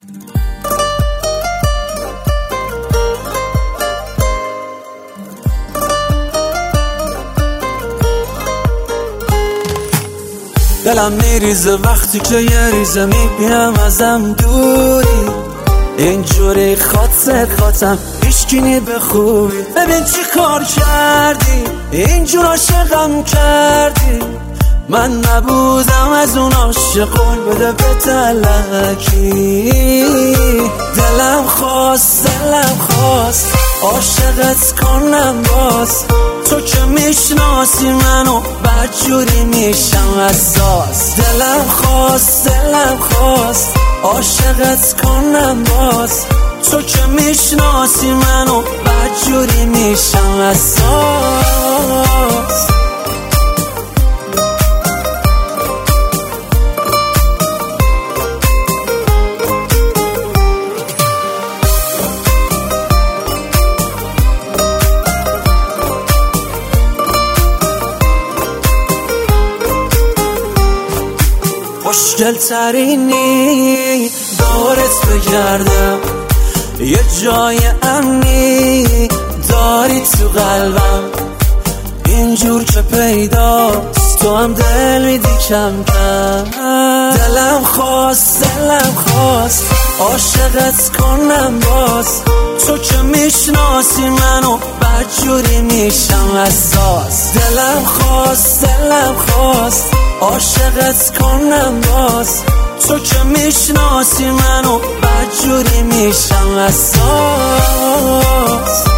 دلم میریزه وقتی که یه ریزه میبینم ازم دوری، اینجوری خاطم هیچکی به خوبی. ببین چی کار کردی، اینجور عاشقم کردی، من نبودم از اون عاشقون بده به تلکی. دلم خواست عاشقت کنم باز، تو که میشناسی منو بدجوری میشم اساس. دلم خواست عاشقت کنم باز، تو که میشناسی منو بدجوری میشم اساس. خوشگل ترینی دارت بگردم، یه جای امنی داری تو قلبم، اینجور که پیداست تو هم دل میدی کم کم. دلم خواست عاشقت کنم باز، تو که میشناسی منو بدجوری میشم اساس. دلم خواست عاشقت کنم باز، تو که میشناسی منو بدجوری میشم اساس.